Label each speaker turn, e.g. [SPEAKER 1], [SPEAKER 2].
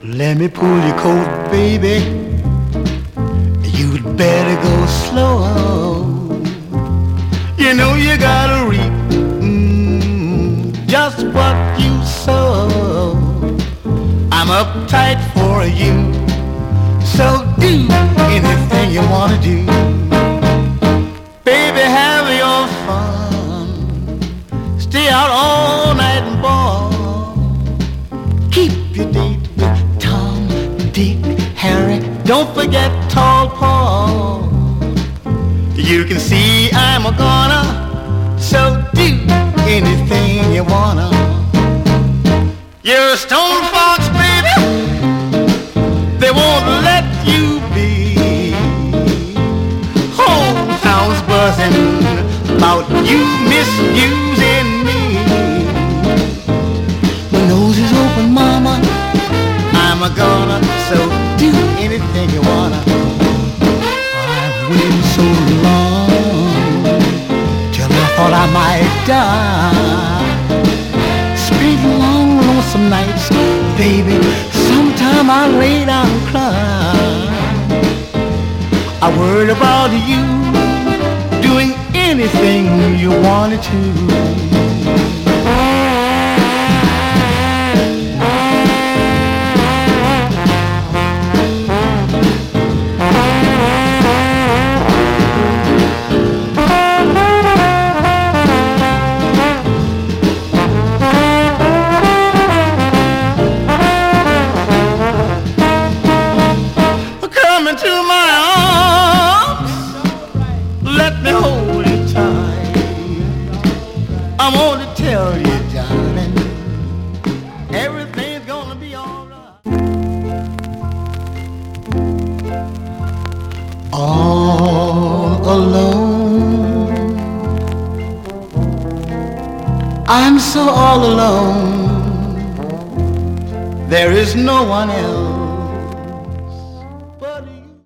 [SPEAKER 1] Let me pull your coat, baby. You'd better go slow. You know you gotta reap just what you sow. I'm uptight for you, so do anything you wanna do. Baby, have your fun. Stay out all night and ball. Keep your date with Tom, Dick, Harry. Don't forget Tall Paul. You can see I'm a goner, so do anything you wanna. You're a stone fox, baby. They won't let you be. Hometown's buzzing about you misusing me. My nose is open, mama. I'm a goner, so do anything you wanna. I've waited so long till I thought I might die. Spent long, lonesome nights, baby. Sometime I lay down and cry. I worried about you doing anything you wanted to. Into my arms, let me hold you tight. I want to tell you, darling, everything's gonna be alright. All alone, I'm so all alone. There is no one else